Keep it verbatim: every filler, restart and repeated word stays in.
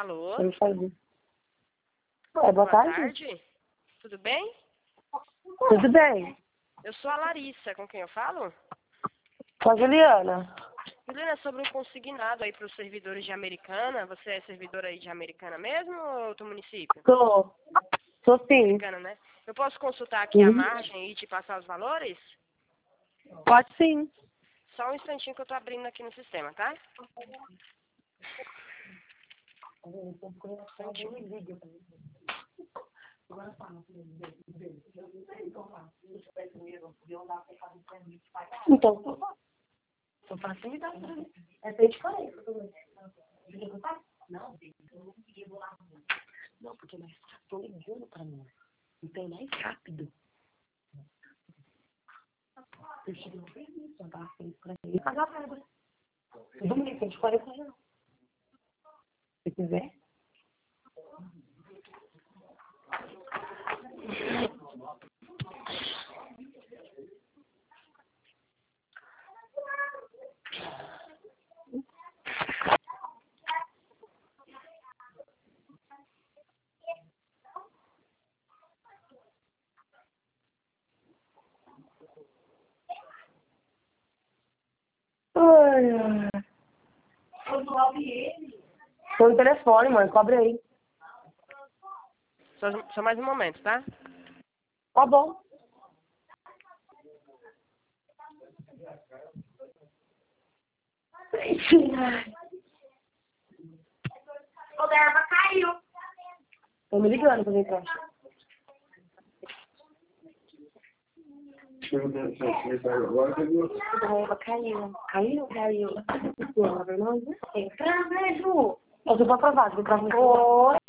Alô? Eu fazia. Ué, boa, Boa tarde. tarde. Tudo bem? Tudo bem? Eu sou a Larissa, com quem eu falo? Com a Juliana. Juliana, é sobre um consignado aí para os servidores de Americana. Você é servidora aí de Americana mesmo ou do município? Sou. Sou sim. Americana, né? Eu posso consultar aqui a Uhum. margem e te passar os valores? Pode sim. Só um instantinho que eu tô abrindo aqui no sistema, tá? Então, sou facilidade. É cento e quarenta. Não, não, porque mais tô ligando pra mim. Então é mais rápido. Eu cheguei no serviço, eu tava feito pra mim. Pagar nada. Tudo bem, cento e quarenta reais. Se quiser. Ai, ai. Tô no telefone, mãe. Cobre aí. Só, só mais um momento, tá? Tá bom. O Derba caiu. Tô me ligando pra vir pra Derba caiu. Caiu? Caiu. Não, não. Entra, né, Ju? Eu tô pra provar, vou pra mim. Oi.